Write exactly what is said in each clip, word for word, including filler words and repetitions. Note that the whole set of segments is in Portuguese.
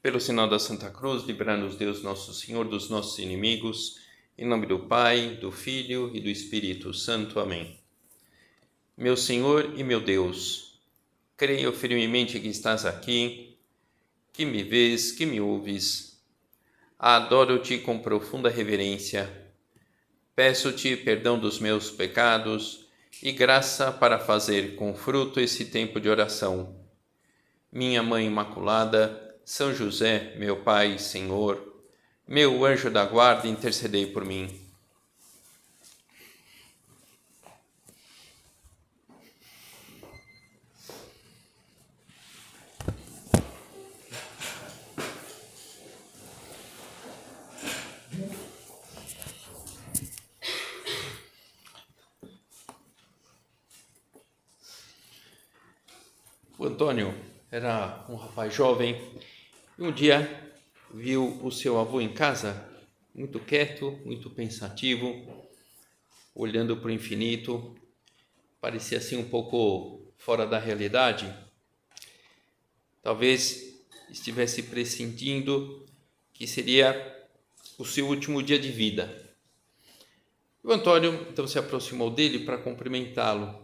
Pelo sinal da Santa Cruz, livrai-nos Deus Nosso Senhor dos nossos inimigos, em nome do Pai, do Filho e do Espírito Santo. Amém. Meu Senhor e meu Deus, creio firmemente que estás aqui, que me vês, que me ouves. Adoro-te com profunda reverência. Peço-te perdão dos meus pecados e graça para fazer com fruto esse tempo de oração. Minha Mãe Imaculada, São José, meu Pai, Senhor, meu anjo da guarda, intercedei por mim. O Antônio era um rapaz jovem e um dia viu o seu avô em casa, muito quieto, muito pensativo, olhando para o infinito. Parecia assim um pouco fora da realidade. Talvez estivesse pressentindo que seria o seu último dia de vida. O Antônio então se aproximou dele para cumprimentá-lo.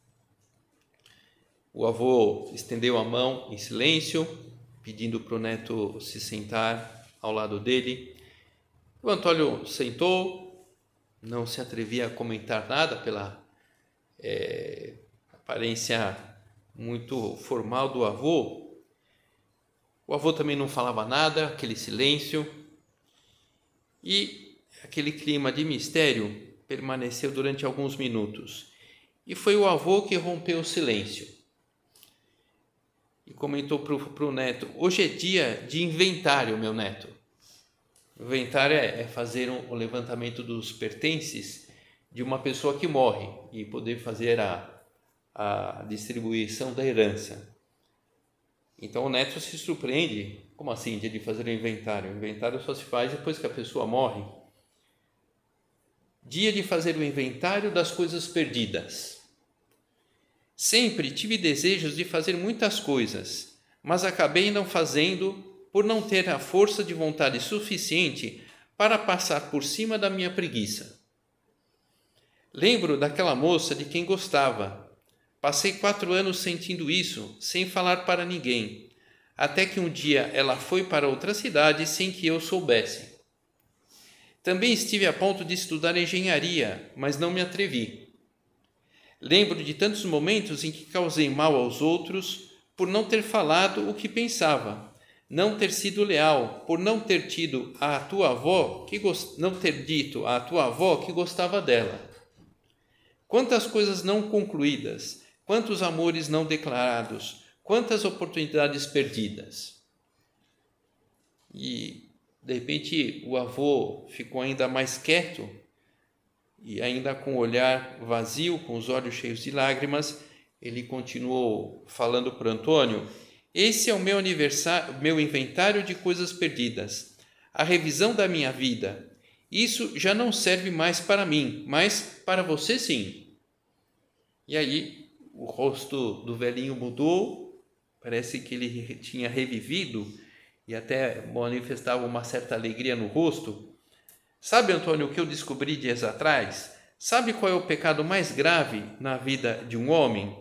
O avô estendeu a mão em silêncio, pedindo para o neto se sentar ao lado dele. O Antônio sentou, não se atrevia a comentar nada pela é, aparência muito formal do avô. O avô também não falava nada, aquele silêncio. E aquele clima de mistério permaneceu durante alguns minutos. E foi o avô que rompeu o silêncio. E comentou para o neto: hoje é dia de inventário, meu neto. Inventário é, é fazer um, o levantamento dos pertences de uma pessoa que morre e poder fazer a, a distribuição da herança. Então o neto se surpreende: como assim, dia de fazer o inventário? O inventário só se faz depois que a pessoa morre. Dia de fazer o inventário das coisas perdidas. Sempre tive desejos de fazer muitas coisas, mas acabei não fazendo por não ter a força de vontade suficiente para passar por cima da minha preguiça. Lembro daquela moça de quem gostava. Passei quatro anos sentindo isso, sem falar para ninguém, até que um dia ela foi para outra cidade sem que eu soubesse. Também estive a ponto de estudar engenharia, mas não me atrevi. Lembro de tantos momentos em que causei mal aos outros por não ter falado o que pensava, não ter sido leal, por não ter tido a tua avó que gost... não ter dito à tua avó que gostava dela. Quantas coisas não concluídas, quantos amores não declarados, quantas oportunidades perdidas. E de repente o avô ficou ainda mais quieto. E ainda com o olhar vazio, com os olhos cheios de lágrimas, ele continuou falando para Antônio: esse é o meu aniversário, meu inventário de coisas perdidas, a revisão da minha vida. Isso já não serve mais para mim, mas para você sim. E aí o rosto do velhinho mudou, parece que ele tinha revivido e até manifestava uma certa alegria no rosto. Sabe, Antônio, o que eu descobri dias atrás? Sabe qual é o pecado mais grave na vida de um homem?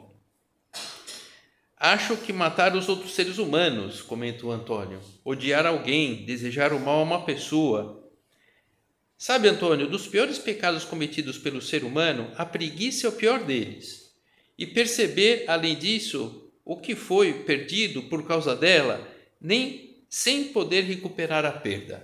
Acho que matar os outros seres humanos, comentou Antônio. Odiar alguém, desejar o mal a uma pessoa. Sabe, Antônio, dos piores pecados cometidos pelo ser humano, a preguiça é o pior deles. E perceber, além disso, o que foi perdido por causa dela, nem sem poder recuperar a perda.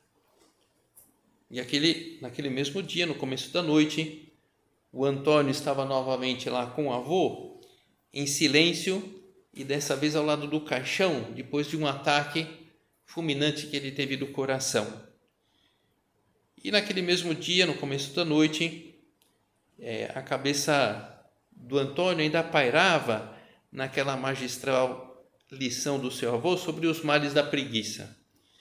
E aquele, naquele mesmo dia, no começo da noite, o Antônio estava novamente lá com o avô, em silêncio, e dessa vez ao lado do caixão, depois de um ataque fulminante que ele teve do coração. E naquele mesmo dia, no começo da noite, é, a cabeça do Antônio ainda pairava naquela magistral lição do seu avô sobre os males da preguiça.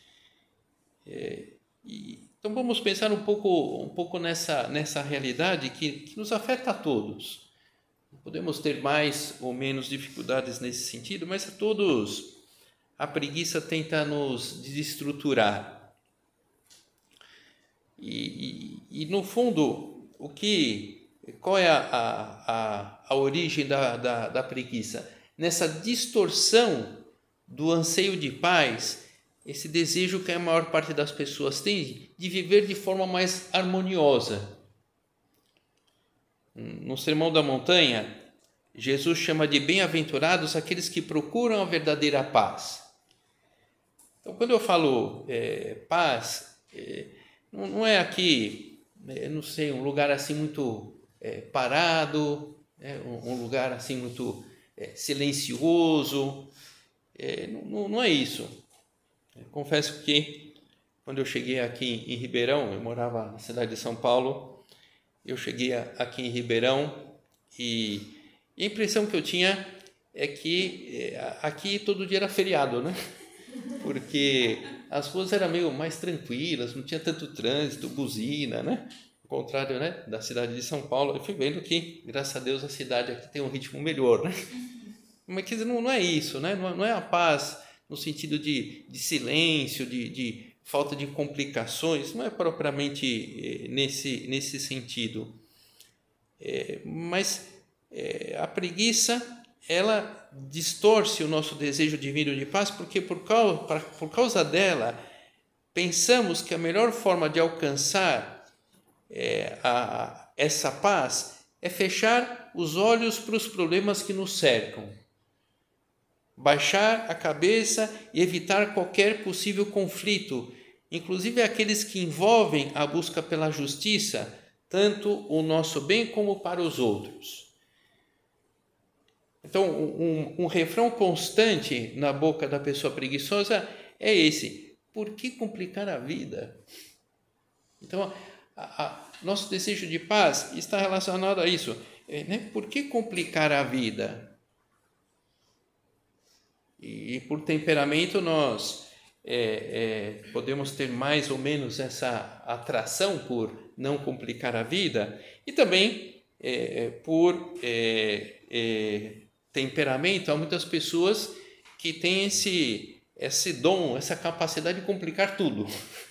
É, e Então vamos pensar um pouco, um pouco nessa, nessa realidade que, que nos afeta a todos. Podemos ter mais ou menos dificuldades nesse sentido, mas a todos a preguiça tenta nos desestruturar. E, e, e no fundo, o que, qual é a, a, a origem da, da, da preguiça? Nessa distorção do anseio de paz, esse desejo que a maior parte das pessoas tem de viver de forma mais harmoniosa. No Sermão da Montanha, Jesus chama de bem-aventurados aqueles que procuram a verdadeira paz. Então, quando eu falo é, paz, é, não, não é aqui, é, não sei, um lugar assim muito é, parado, é, um, um lugar assim muito é, silencioso, é, não, não é isso. Eu confesso que quando eu cheguei aqui em Ribeirão, eu morava na cidade de São Paulo, eu cheguei aqui em Ribeirão e a impressão que eu tinha é que aqui todo dia era feriado, né? Porque as ruas eram meio mais tranquilas, não tinha tanto trânsito, buzina, né? Ao contrário, né, da cidade de São Paulo, eu fui vendo que, graças a Deus, a cidade aqui tem um ritmo melhor, né? Mas quer dizer, não, não é isso, né? Não, não é a paz no sentido de, de silêncio, de, de falta de complicações, não é propriamente nesse, nesse sentido. É, mas é, a preguiça, ela distorce o nosso desejo divino de paz, porque por causa, por causa dela, pensamos que a melhor forma de alcançar é, a, essa paz é fechar os olhos para os problemas que nos cercam, baixar a cabeça e evitar qualquer possível conflito, inclusive aqueles que envolvem a busca pela justiça, tanto o nosso bem como para os outros. Então, um, um refrão constante na boca da pessoa preguiçosa é esse: por que complicar a vida? Então, a, a, nosso desejo de paz está relacionado a isso, é, né? Por que complicar a vida? E, e por temperamento nós é, é, podemos ter mais ou menos essa atração por não complicar a vida, e também é, por é, é, temperamento, há muitas pessoas que têm esse, esse dom, essa capacidade de complicar tudo.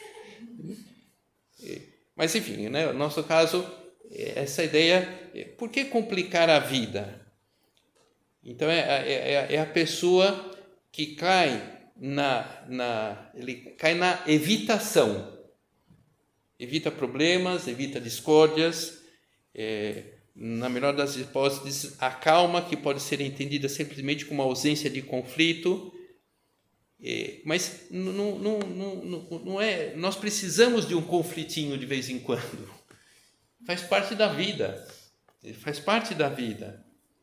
Mas enfim, né, no nosso caso, essa ideia, por que complicar a vida? Então é, é, é a pessoa que cai na, na, ele cai na evitação, evita problemas, evita discórdias, é, na melhor das hipóteses, a calma, que pode ser entendida simplesmente como ausência de conflito, é, mas não, não, não, não é, nós precisamos de um conflitinho de vez em quando, faz parte da vida, faz parte da vida.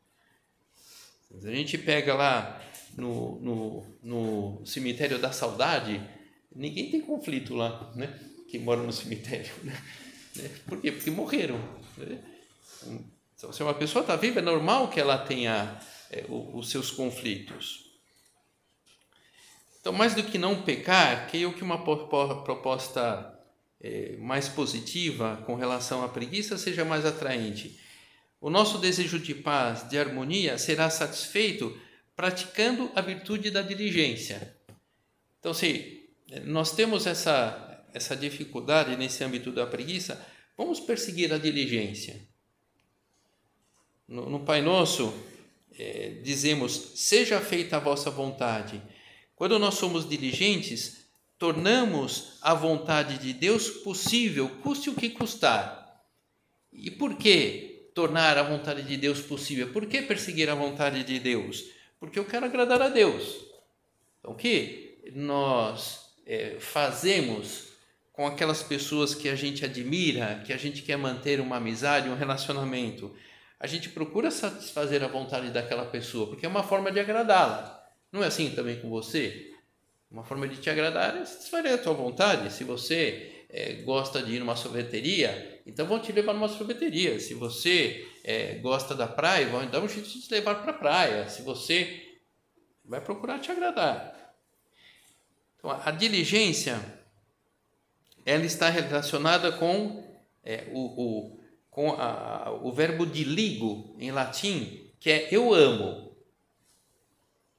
A gente pega lá no, no, no cemitério da saudade, ninguém tem conflito lá, né? Que mora no cemitério, né? Por quê? Porque morreram, né? Se uma pessoa está viva, é normal que ela tenha é, os seus conflitos. Então, mais do que não pecar, creio que uma proposta é, mais positiva com relação à preguiça seja mais atraente. O nosso desejo de paz, de harmonia, será satisfeito praticando a virtude da diligência. Então, se nós temos essa, essa dificuldade nesse âmbito da preguiça, vamos perseguir a diligência. No, no Pai Nosso, é, dizemos, seja feita a vossa vontade. Quando nós somos diligentes, tornamos a vontade de Deus possível, custe o que custar. E por quê tornar a vontade de Deus possível? Por que perseguir a vontade de Deus? Porque eu quero agradar a Deus. Então, o que nós é, fazemos com aquelas pessoas que a gente admira, que a gente quer manter uma amizade, um relacionamento? A gente procura satisfazer a vontade daquela pessoa, porque é uma forma de agradá-la. Não é assim também com você? Uma forma de te agradar é satisfazer a tua vontade. Se você é, gosta de ir numa sorveteria, então vão te levar numa sorveteria. Se você é, gosta da praia, vão dar um jeito de te levar para a praia. Se você vai procurar te agradar. Então, a diligência, ela está relacionada com, é, o, o, com a, o verbo diligo, em latim, que é eu amo.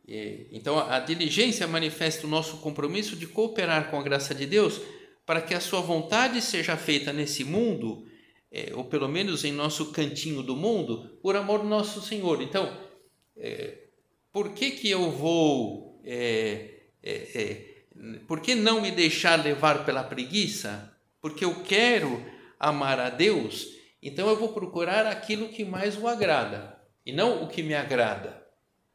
Então, a diligência manifesta o nosso compromisso de cooperar com a graça de Deus para que a sua vontade seja feita nesse mundo, é, ou pelo menos em nosso cantinho do mundo, por amor do nosso Senhor. Então, é, por que que eu vou... É, é, é, por que não me deixar levar pela preguiça? Porque eu quero amar a Deus, então eu vou procurar aquilo que mais o agrada, e não o que me agrada.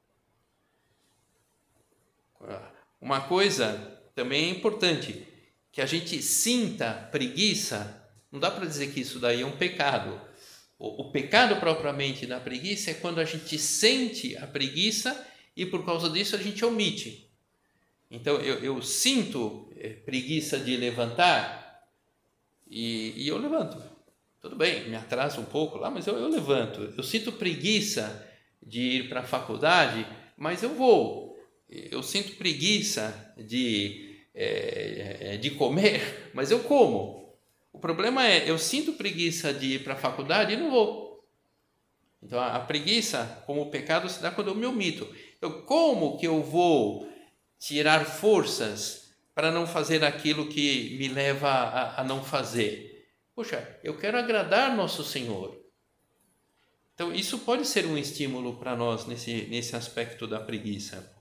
Uma coisa também é importante, que a gente sinta preguiça, não dá para dizer que isso daí é um pecado. O, o pecado propriamente da preguiça é quando a gente sente a preguiça e por causa disso a gente omite. Então eu, eu sinto preguiça de levantar e, e eu levanto. Tudo bem, me atraso um pouco lá, mas eu, eu levanto. Eu sinto preguiça de ir para a faculdade, mas eu vou. Eu sinto preguiça de, é, de comer, mas eu como. O problema é, eu sinto preguiça de ir para a faculdade e não vou. Então, a, a preguiça, como pecado, se dá quando eu me omito. Então, como que eu vou tirar forças para não fazer aquilo que me leva a, a não fazer? Poxa, eu quero agradar nosso Senhor. Então, isso pode ser um estímulo para nós nesse, nesse aspecto da preguiça.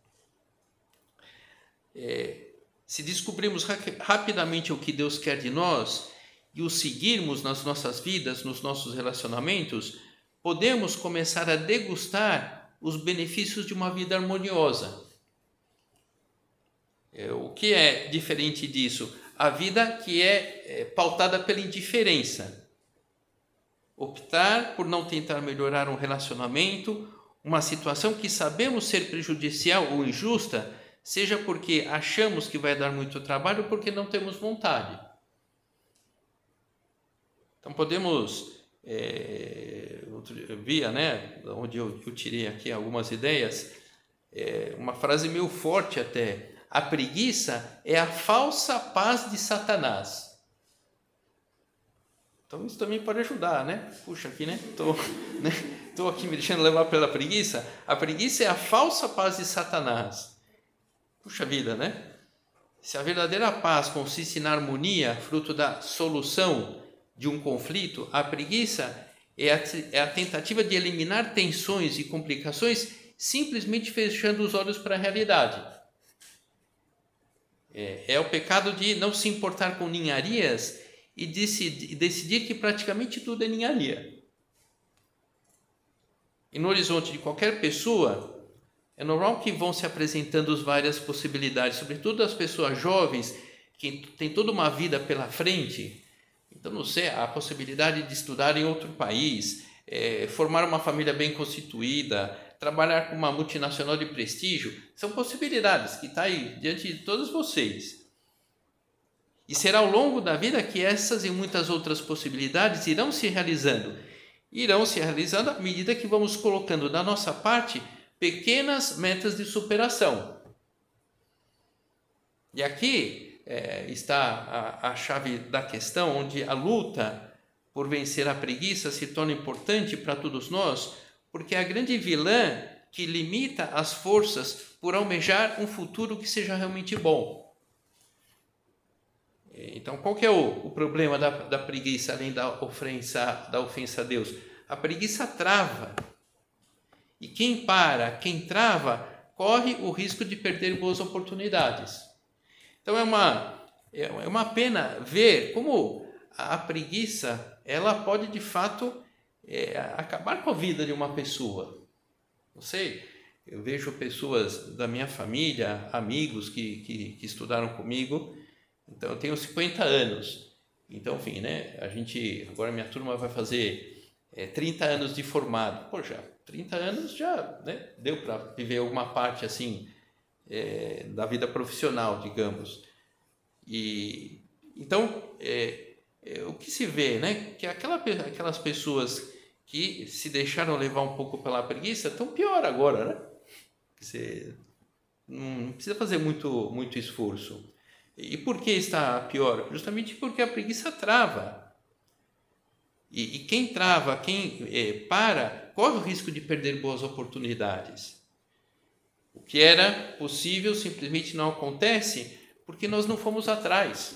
É, se descobrirmos ra- rapidamente o que Deus quer de nós e o seguirmos nas nossas vidas, nos nossos relacionamentos, podemos começar a degustar os benefícios de uma vida harmoniosa. É, o que é diferente disso? A vida que é, é pautada pela indiferença. Optar por não tentar melhorar um relacionamento, uma situação que sabemos ser prejudicial ou injusta, seja porque achamos que vai dar muito trabalho ou porque não temos vontade. Então podemos, é, eu via, né, onde eu, eu tirei aqui algumas ideias, é, uma frase meio forte até: a preguiça é a falsa paz de Satanás. Então isso também pode ajudar, né? Puxa, aqui, né? Estou né? Tô aqui me deixando levar pela preguiça. A preguiça é a falsa paz de Satanás. Puxa vida, né? Se a verdadeira paz consiste na harmonia, fruto da solução de um conflito, a preguiça é a, é a tentativa de eliminar tensões e complicações simplesmente fechando os olhos para a realidade. É, é o pecado de não se importar com ninharias e decidir, decidir que praticamente tudo é ninharia. E no horizonte de qualquer pessoa, é normal que vão se apresentando as várias possibilidades, sobretudo as pessoas jovens, que têm toda uma vida pela frente. Então, não sei, a possibilidade de estudar em outro país, é, formar uma família bem constituída, trabalhar com uma multinacional de prestígio, são possibilidades que estão aí diante de todos vocês. E será ao longo da vida que essas e muitas outras possibilidades irão se realizando. Irão se realizando à medida que vamos colocando da nossa parte pequenas metas de superação. E aqui é, está a, a chave da questão, onde a luta por vencer a preguiça se torna importante para todos nós, porque é a grande vilã que limita as forças por almejar um futuro que seja realmente bom. Então, qual que é o, o problema da, da preguiça, além da ofensa, da ofensa a Deus? A preguiça trava. E quem para, quem trava, corre o risco de perder boas oportunidades. Então é uma, é uma pena ver como a preguiça ela pode de fato é, acabar com a vida de uma pessoa. Não sei, eu vejo pessoas da minha família, amigos que, que, que estudaram comigo. Então eu tenho cinquenta anos. Então, enfim, né? A gente, agora minha turma vai fazer é, trinta anos de formado. Poxa, trinta anos já, né, deu para viver alguma parte assim é, da vida profissional, digamos. E então é, é, o que se vê, né, que aquela, aquelas pessoas que se deixaram levar um pouco pela preguiça estão pior agora, né? Você não precisa fazer muito muito esforço. E por que está pior? Justamente porque a preguiça trava. E, e quem trava, quem é, para, corre o risco de perder boas oportunidades. O que era possível simplesmente não acontece porque nós não fomos atrás.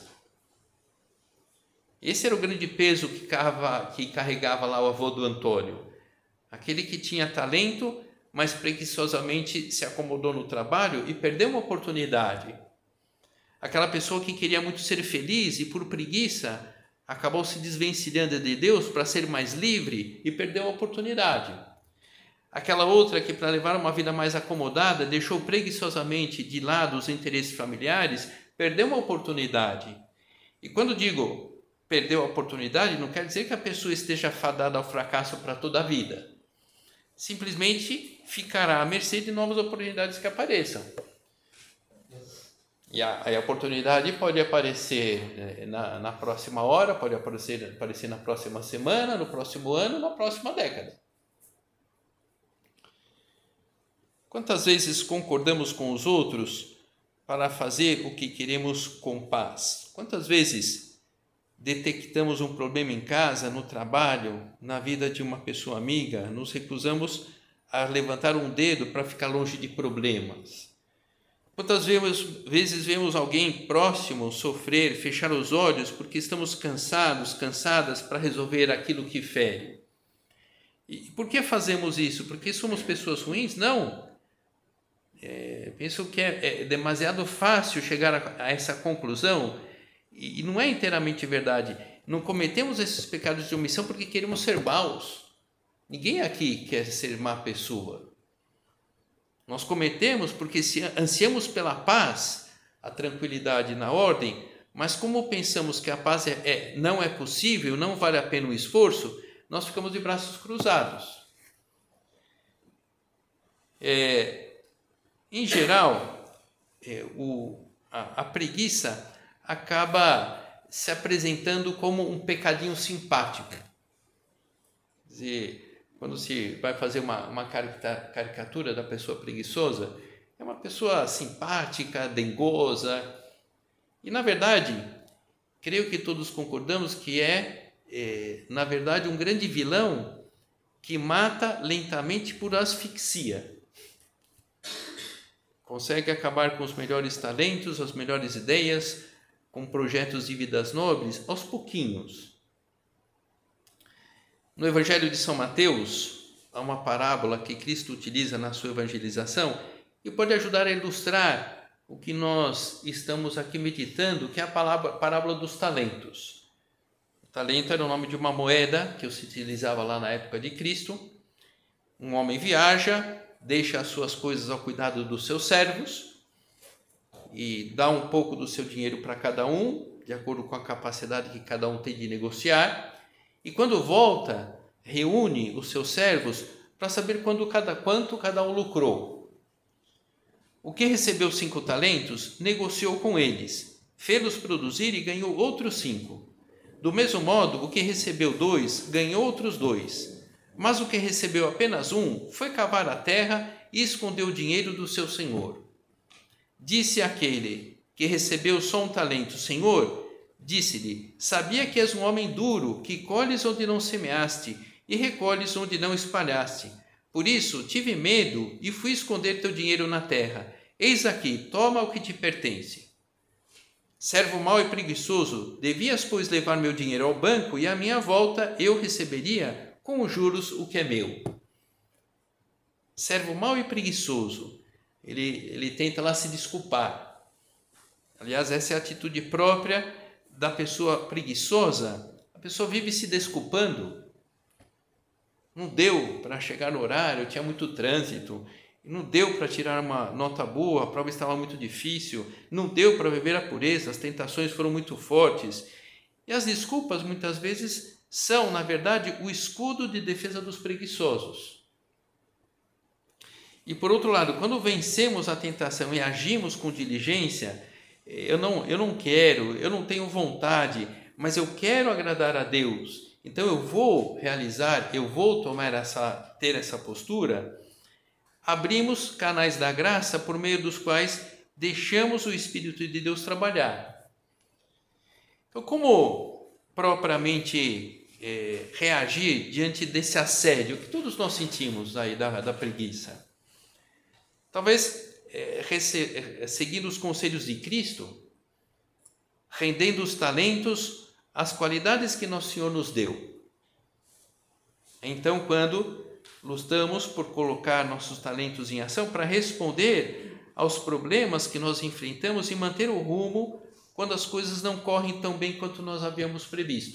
Esse era o grande peso que, cava, que carregava lá o avô do Antônio. Aquele que tinha talento, mas preguiçosamente se acomodou no trabalho e perdeu uma oportunidade. Aquela pessoa que queria muito ser feliz e por preguiça acabou se desvencilhando de Deus para ser mais livre e perdeu a oportunidade. Aquela outra que, para levar uma vida mais acomodada, deixou preguiçosamente de lado os interesses familiares, perdeu uma oportunidade. E quando digo perdeu a oportunidade, não quer dizer que a pessoa esteja fadada ao fracasso para toda a vida. Simplesmente ficará à mercê de novas oportunidades que apareçam. E a, a oportunidade pode aparecer na, na próxima hora, pode aparecer, aparecer na próxima semana, no próximo ano, na próxima década. Quantas vezes concordamos com os outros para fazer o que queremos com paz? Quantas vezes detectamos um problema em casa, no trabalho, na vida de uma pessoa amiga, nos recusamos a levantar um dedo para ficar longe de problemas? Quantas vezes vemos alguém próximo sofrer, fechar os olhos porque estamos cansados, cansadas para resolver aquilo que fere? E por que fazemos isso? Porque somos pessoas ruins? Não. É, penso que é, é demasiado fácil chegar a, a essa conclusão e, e não é inteiramente verdade. Não cometemos esses pecados de omissão porque queremos ser maus. Ninguém aqui quer ser má pessoa. Nós cometemos porque se ansiamos pela paz, a tranquilidade na ordem, mas como pensamos que a paz é, é, não é possível, não vale a pena o esforço, nós ficamos de braços cruzados. É, em geral, é, o, a, a preguiça acaba se apresentando como um pecadinho simpático. Quer dizer, quando se vai fazer uma, uma caricatura da pessoa preguiçosa, é uma pessoa simpática, dengosa. E, na verdade, creio que todos concordamos que é, é, na verdade, um grande vilão que mata lentamente por asfixia. Consegue acabar com os melhores talentos, as melhores ideias, com projetos de vidas nobres, aos pouquinhos. No Evangelho de São Mateus, há uma parábola que Cristo utiliza na sua evangelização e pode ajudar a ilustrar o que nós estamos aqui meditando, que é a palavra, parábola dos talentos. O talento era o nome de uma moeda que se utilizava lá na época de Cristo. Um homem viaja, deixa as suas coisas ao cuidado dos seus servos e dá um pouco do seu dinheiro para cada um, de acordo com a capacidade que cada um tem de negociar. E quando volta, reúne os seus servos para saber quando cada, quanto cada um lucrou. O que recebeu cinco talentos, negociou com eles, fê-los produzir e ganhou outros cinco. Do mesmo modo, o que recebeu dois, ganhou outros dois. Mas o que recebeu apenas um, foi cavar a terra e escondeu o dinheiro do seu senhor. Disse aquele que recebeu só um talento: Senhor, disse-lhe, sabia que és um homem duro, que colhes onde não semeaste e recolhes onde não espalhaste. Por isso tive medo e fui esconder teu dinheiro na terra. Eis aqui, toma o que te pertence. Servo mau e preguiçoso, devias, pois, levar meu dinheiro ao banco e à minha volta eu receberia com os juros o que é meu. Servo mau e preguiçoso, ele, ele tenta lá se desculpar. Aliás, essa é a atitude própria da pessoa preguiçosa. A pessoa vive se desculpando. Não deu para chegar no horário, tinha muito trânsito. Não deu para tirar uma nota boa, a prova estava muito difícil. Não deu para viver a pureza, as tentações foram muito fortes. E as desculpas, muitas vezes, são, na verdade, o escudo de defesa dos preguiçosos. E, por outro lado, quando vencemos a tentação e agimos com diligência, eu não, eu não quero, eu não tenho vontade, mas eu quero agradar a Deus, então eu vou realizar, eu vou tomar essa, ter essa postura, abrimos canais da graça por meio dos quais deixamos o Espírito de Deus trabalhar. Então, como propriamente é, reagir diante desse assédio que todos nós sentimos aí da, da preguiça? Talvez é, é, seguindo os conselhos de Cristo, rendendo os talentos, as qualidades que Nosso Senhor nos deu. Então, quando lutamos por colocar nossos talentos em ação para responder aos problemas que nós enfrentamos e manter o rumo quando as coisas não correm tão bem quanto nós havíamos previsto.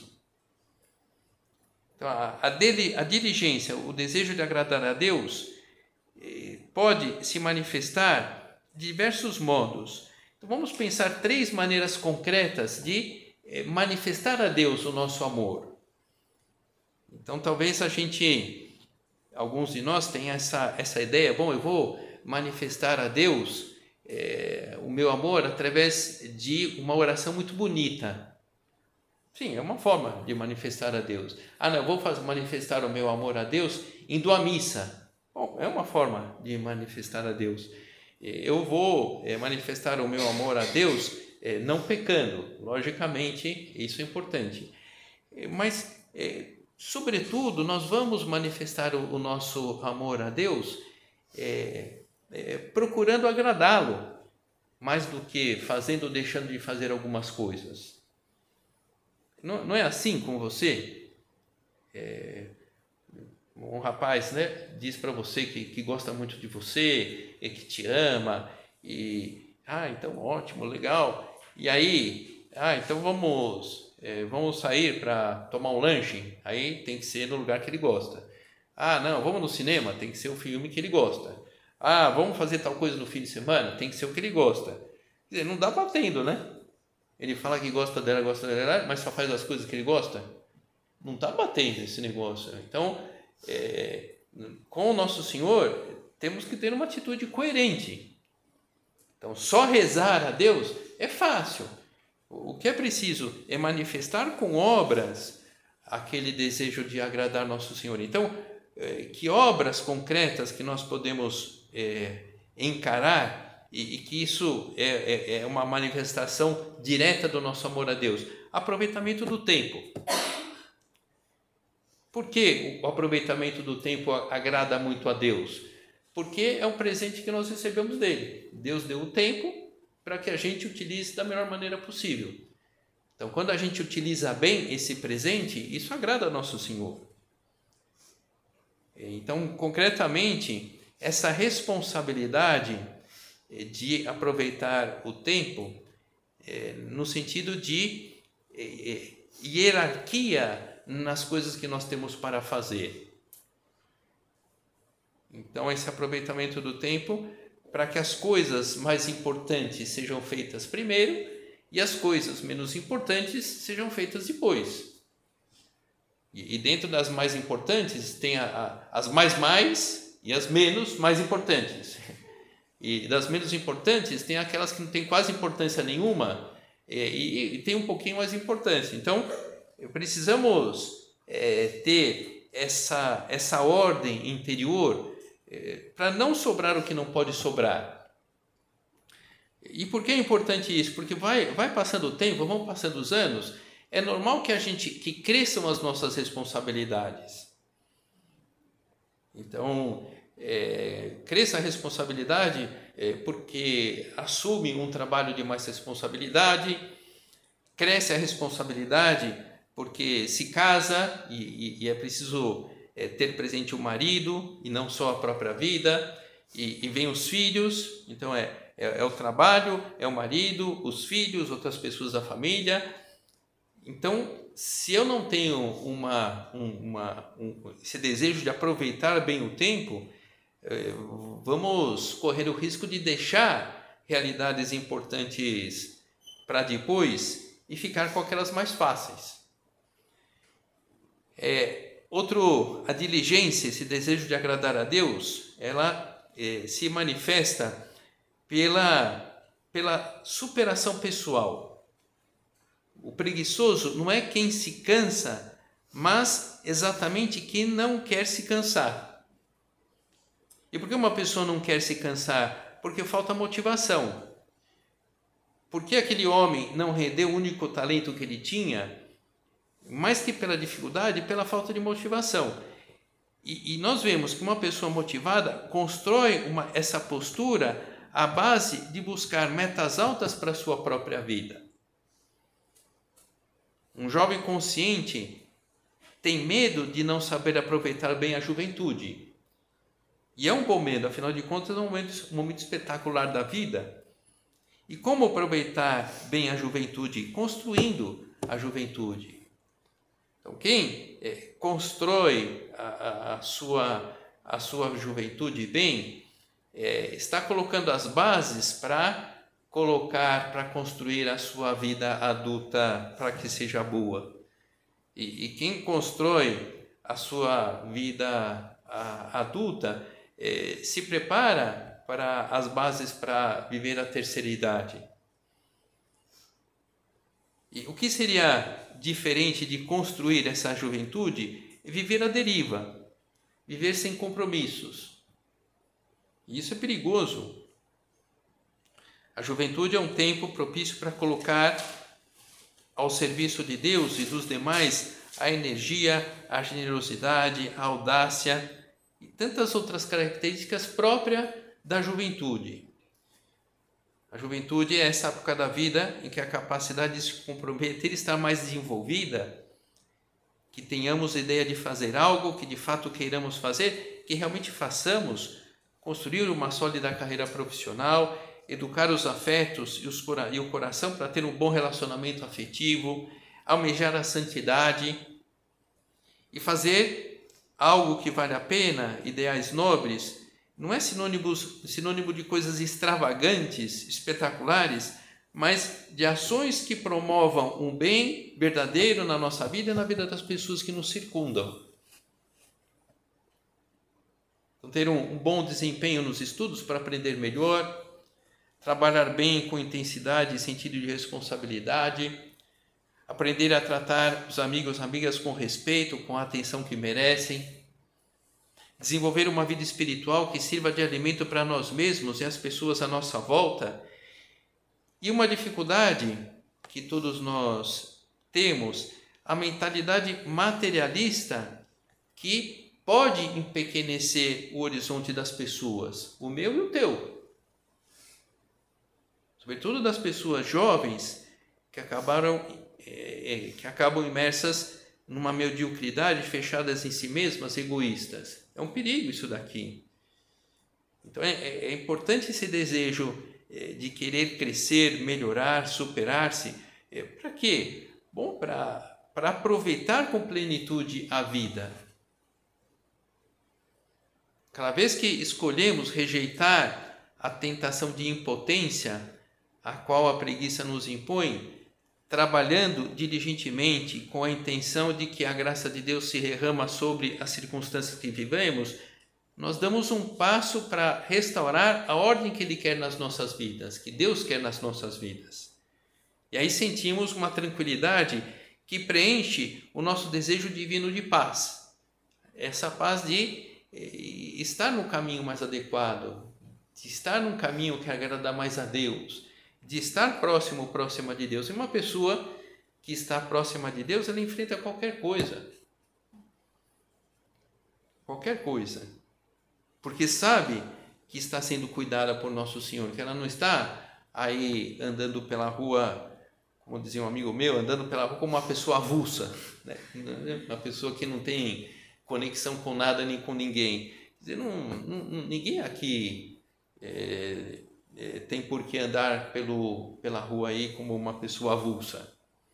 Então, a, a, dele, a diligência, o desejo de agradar a Deus, eh, pode se manifestar de diversos modos. Então, vamos pensar três maneiras concretas de eh, manifestar a Deus o nosso amor. Então, talvez a gente, alguns de nós tenham essa, essa ideia, bom, eu vou manifestar a Deus é, o meu amor através de uma oração muito bonita. Sim, é uma forma de manifestar a Deus. Ah, não, eu vou fazer, manifestar o meu amor a Deus indo à missa. Bom, é uma forma de manifestar a Deus. Eu vou é, manifestar o meu amor a Deus é, não pecando. Logicamente, isso é importante. Mas, é, sobretudo, nós vamos manifestar o, o nosso amor a Deus é, é, procurando agradá-lo, mais do que fazendo ou deixando de fazer algumas coisas. Não, não é assim com você? É, um rapaz, né, diz para você que, que gosta muito de você, e que te ama, e, ah, então ótimo, legal, e aí, ah, então vamos, é, vamos sair para tomar um lanche, aí tem que ser no lugar que ele gosta. Ah, não, vamos no cinema, tem que ser o filme que ele gosta. Ah, vamos fazer tal coisa no fim de semana, tem que ser o que ele gosta. Quer dizer, não dá batendo, né? Ele fala que gosta dela, gosta dela, mas só faz as coisas que ele gosta. Não está batendo esse negócio. Então, é, com o Nosso Senhor, temos que ter uma atitude coerente. Então, só rezar a Deus é fácil. O que é preciso é manifestar com obras aquele desejo de agradar Nosso Senhor. Então, é, que obras concretas que nós podemos é, encarar e, e que isso é, é, é uma manifestação direta do nosso amor a Deus? Aproveitamento do tempo. Por que o aproveitamento do tempo agrada muito a Deus? Porque é um presente que nós recebemos dele. Deus deu o tempo para que a gente utilize da melhor maneira possível. Então, quando a gente utiliza bem esse presente, isso agrada a Nosso Senhor. Então, concretamente, essa responsabilidade de aproveitar o tempo, é, no sentido de é, hierarquia nas coisas que nós temos para fazer. Então, esse aproveitamento do tempo para que as coisas mais importantes sejam feitas primeiro e as coisas menos importantes sejam feitas depois. E, e dentro das mais importantes tem a, a, as mais mais e as menos mais importantes. E das menos importantes tem aquelas que não têm quase importância nenhuma e, e, e tem um pouquinho mais importância. Então, precisamos é, ter essa, essa ordem interior é, para não sobrar o que não pode sobrar. E por que é importante isso? Porque vai, vai passando o tempo, vão passando os anos, é normal que a gente que cresçam as nossas responsabilidades. Então, é, cresça a responsabilidade é, porque assume um trabalho de mais responsabilidade, cresce a responsabilidade porque se casa e, e, e é preciso é, ter presente o marido e não só a própria vida, e, e vem os filhos, então é, é, é o trabalho, é o marido, os filhos, outras pessoas da família. Então, se eu não tenho uma, uma, um, esse desejo de aproveitar bem o tempo, é, vamos correr o risco de deixar realidades importantes para depois e ficar com aquelas mais fáceis. É, outro, a diligência, esse desejo de agradar a Deus, ela é, se manifesta pela, pela superação pessoal. O preguiçoso não é quem se cansa, mas exatamente quem não quer se cansar. E por que uma pessoa não quer se cansar? Porque falta motivação. Por que aquele homem não rendeu o único talento que ele tinha? Mais que pela dificuldade, pela falta de motivação. E, e nós vemos que uma pessoa motivada constrói uma, essa postura à base de buscar metas altas para a sua própria vida. Um jovem consciente tem medo de não saber aproveitar bem a juventude. E é um bom medo, afinal de contas, é um momento, um momento espetacular da vida. E como aproveitar bem a juventude? Construindo a juventude. Então, quem é, constrói a, a, a, sua, a sua juventude bem, é, está colocando as bases para colocar, para construir a sua vida adulta para que seja boa. E, e quem constrói a sua vida a, adulta é, se prepara para as bases para viver a terceira idade. E o que seria diferente de construir essa juventude? Viver à deriva, viver sem compromissos. E isso é perigoso. A juventude é um tempo propício para colocar ao serviço de Deus e dos demais a energia, a generosidade, a audácia e tantas outras características próprias da juventude. A juventude é essa época da vida em que a capacidade de se comprometer está mais desenvolvida, que tenhamos a ideia de fazer algo, que de fato queiramos fazer, que realmente façamos, construir uma sólida carreira profissional, educar os afetos e, os, e o coração para ter um bom relacionamento afetivo, almejar a santidade e fazer algo que vale a pena, ideais nobres. Não é sinônimo, sinônimo de coisas extravagantes, espetaculares, mas de ações que promovam um bem verdadeiro na nossa vida e na vida das pessoas que nos circundam. Então, ter um, um bom desempenho nos estudos para aprender melhor, trabalhar bem com intensidade e sentido de responsabilidade, aprender a tratar os amigos e amigas com respeito, com a atenção que merecem, desenvolver uma vida espiritual que sirva de alimento para nós mesmos e as pessoas à nossa volta. E uma dificuldade que todos nós temos, a mentalidade materialista que pode empequenecer o horizonte das pessoas, o meu e o teu. Sobretudo das pessoas jovens que acabaram, é, que acabam imersas numa mediocridade, fechadas em si mesmas, egoístas. É um perigo isso daqui. Então é, é importante esse desejo é, de querer crescer, melhorar, superar-se. É, para quê? Bom, para para aproveitar com plenitude a vida. Cada vez que escolhemos rejeitar a tentação de impotência, a qual a preguiça nos impõe, trabalhando diligentemente com a intenção de que a graça de Deus se derrama sobre as circunstâncias que vivemos, nós damos um passo para restaurar a ordem que Ele quer nas nossas vidas, que Deus quer nas nossas vidas. E aí sentimos uma tranquilidade que preenche o nosso desejo divino de paz. Essa paz de estar no caminho mais adequado, de estar num caminho que agrada mais a Deus, de estar próximo, próxima de Deus. E uma pessoa que está próxima de Deus, ela enfrenta qualquer coisa. Qualquer coisa. Porque sabe que está sendo cuidada por Nosso Senhor, que ela não está aí andando pela rua, como dizia um amigo meu, andando pela rua como uma pessoa avulsa, né? Uma pessoa que não tem conexão com nada nem com ninguém. Quer dizer, não, não, ninguém aqui é, é, tem por que andar pelo, pela rua aí como uma pessoa avulsa.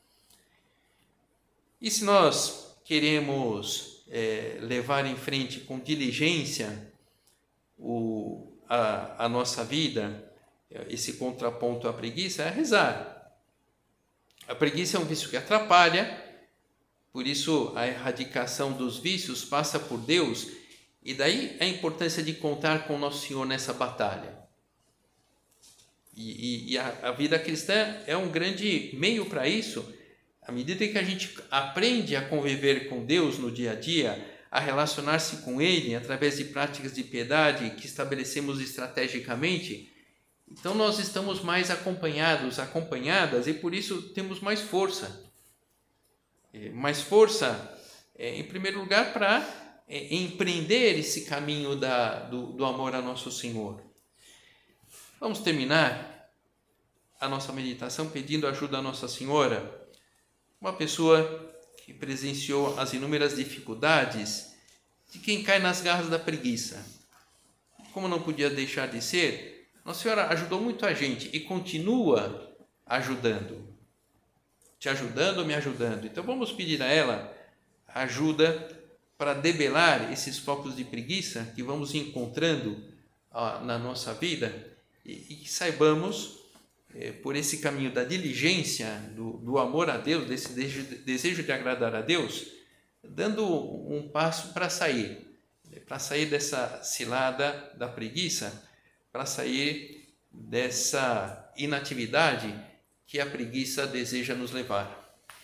E se nós queremos é, levar em frente com diligência o, a, a nossa vida, esse contraponto à preguiça, é rezar. A preguiça é um vício que atrapalha, por isso a erradicação dos vícios passa por Deus, e daí a importância de contar com Nosso Senhor nessa batalha. E, e, e a, a vida cristã é um grande meio para isso, à medida que a gente aprende a conviver com Deus no dia a dia, a relacionar-se com Ele através de práticas de piedade que estabelecemos estrategicamente, então nós estamos mais acompanhados, acompanhadas, e por isso temos mais força. Mais força, em primeiro lugar, para empreender esse caminho da, do, do amor a Nosso Senhor. Vamos terminar a nossa meditação pedindo ajuda a Nossa Senhora, uma pessoa que presenciou as inúmeras dificuldades de quem cai nas garras da preguiça. Como não podia deixar de ser, Nossa Senhora ajudou muito a gente e continua ajudando. Te ajudando, me ajudando. Então vamos pedir a ela ajuda para debelar esses focos de preguiça que vamos encontrando ó, na nossa vida e, e que saibamos, é, por esse caminho da diligência, do, do amor a Deus, desse desejo, desejo de agradar a Deus, dando um passo para sair, para sair dessa cilada da preguiça, para sair dessa inatividade que a preguiça deseja nos levar.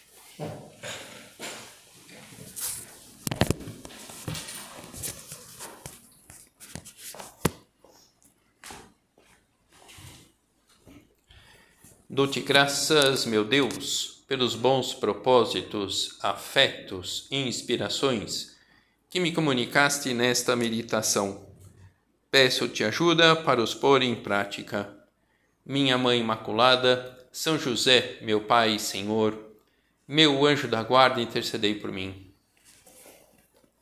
Dou-te graças, meu Deus, pelos bons propósitos, afetos e inspirações que me comunicaste nesta meditação. Peço-te ajuda para os pôr em prática. Minha Mãe Imaculada, São José, meu Pai e Senhor, meu anjo da guarda, intercedei por mim.